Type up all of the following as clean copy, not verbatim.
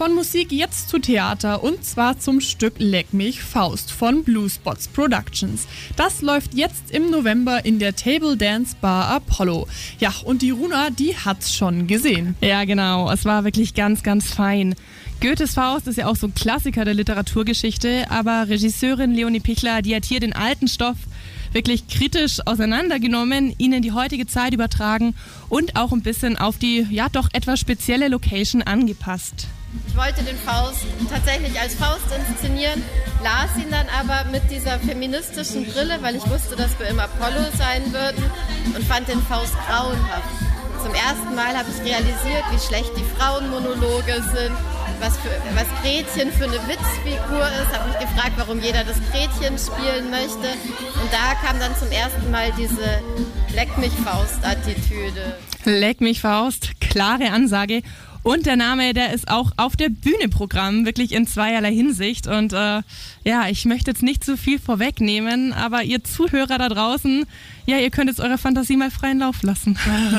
Von Musik jetzt zu Theater und zwar zum Stück Leck mich Faust von Blue Spots Productions. Das läuft jetzt im November in der Table Dance Bar Apollo. Ja, und die Runa, die hat's schon gesehen. Ja, genau. Es war wirklich ganz, ganz fein. Goethes Faust ist ja auch so ein Klassiker der Literaturgeschichte, aber Regisseurin Leonie Pichler, die hat hier den alten Stoff wirklich kritisch auseinandergenommen, ihn in die heutige Zeit übertragen und auch ein bisschen auf die, ja doch etwas spezielle Location angepasst. Ich wollte den Faust tatsächlich als Faust inszenieren, las ihn dann aber mit dieser feministischen Brille, weil ich wusste, dass wir im Apollo sein würden und fand den Faust grauenhaft. Zum ersten Mal habe ich realisiert, wie schlecht die Frauenmonologe sind, was Gretchen für eine Witzfigur ist. Habe mich gefragt, warum jeder das Gretchen spielen möchte. Und da kam dann zum ersten Mal diese Leck mich Faust-Attitüde. Leck mich Faust, klare Ansage. Und der Name, der ist auch auf der Bühne Programm, wirklich in zweierlei Hinsicht. Und ja, ich möchte jetzt nicht zu viel vorwegnehmen, aber ihr Zuhörer da draußen, ja, ihr könnt jetzt eurer Fantasie mal freien Lauf lassen.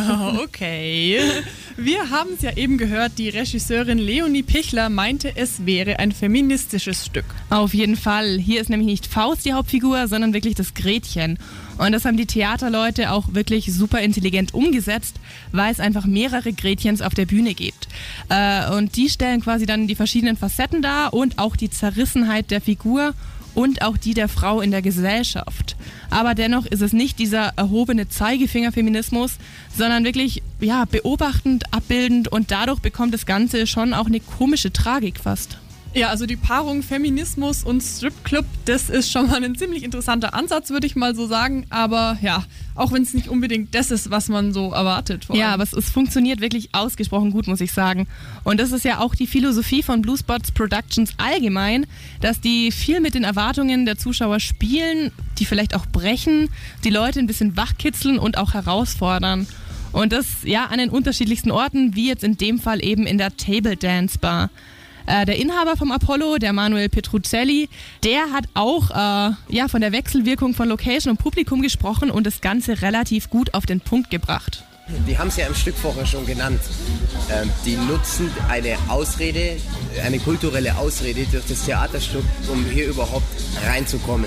Okay. Wir haben es ja eben gehört, die Regisseurin Leonie Pichler meinte, es wäre ein feministisches Stück. Auf jeden Fall. Hier ist nämlich nicht Faust die Hauptfigur, sondern wirklich das Gretchen. Und das haben die Theaterleute auch wirklich super intelligent umgesetzt, weil es einfach mehrere Gretchens auf der Bühne gibt. Und die stellen quasi dann die verschiedenen Facetten dar und auch die Zerrissenheit der Figur und auch die der Frau in der Gesellschaft. Aber dennoch ist es nicht dieser erhobene Zeigefinger-Feminismus, sondern wirklich ja, beobachtend, abbildend und dadurch bekommt das Ganze schon auch eine komische Tragik fast. Ja, also die Paarung Feminismus und Stripclub, das ist schon mal ein ziemlich interessanter Ansatz, würde ich mal so sagen. Aber ja, auch wenn es nicht unbedingt das ist, was man so erwartet. Ja, aber es funktioniert wirklich ausgesprochen gut, muss ich sagen. Und das ist ja auch die Philosophie von Blue Spots Productions allgemein, dass die viel mit den Erwartungen der Zuschauer spielen, die vielleicht auch brechen, die Leute ein bisschen wachkitzeln und auch herausfordern. Und das ja an den unterschiedlichsten Orten, wie jetzt in dem Fall eben in der Table Dance Bar. Der Inhaber vom Apollo, der Manuel Petruccelli, der hat auch ja, von der Wechselwirkung von Location und Publikum gesprochen und das Ganze relativ gut auf den Punkt gebracht. Die haben es ja im Stück vorher schon genannt. Die nutzen eine Ausrede, eine kulturelle Ausrede durch das Theaterstück, um hier überhaupt reinzukommen.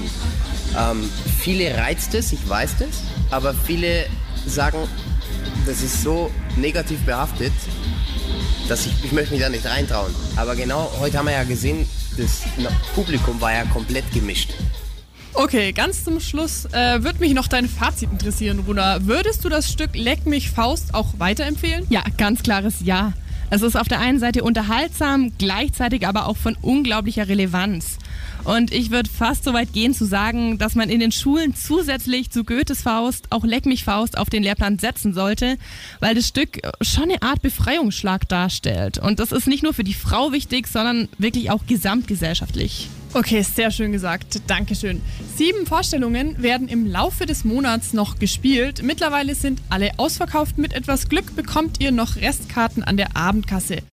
Viele reizt es, ich weiß das, aber viele sagen, das ist so negativ behaftet, dass ich möchte mich da nicht reintrauen. Aber genau, heute haben wir ja gesehen, das Publikum war ja komplett gemischt. Okay, ganz zum Schluss würde mich noch dein Fazit interessieren, Runa. Würdest du das Stück Leck mich Faust auch weiterempfehlen? Ja, ganz klares Ja. Es ist auf der einen Seite unterhaltsam, gleichzeitig aber auch von unglaublicher Relevanz. Und ich würde fast so weit gehen zu sagen, dass man in den Schulen zusätzlich zu Goethes Faust auch Leck mich Faust auf den Lehrplan setzen sollte, weil das Stück schon eine Art Befreiungsschlag darstellt. Und das ist nicht nur für die Frau wichtig, sondern wirklich auch gesamtgesellschaftlich. Okay, sehr schön gesagt. Dankeschön. 7 Vorstellungen werden im Laufe des Monats noch gespielt. Mittlerweile sind alle ausverkauft. Mit etwas Glück bekommt ihr noch Restkarten an der Abendkasse.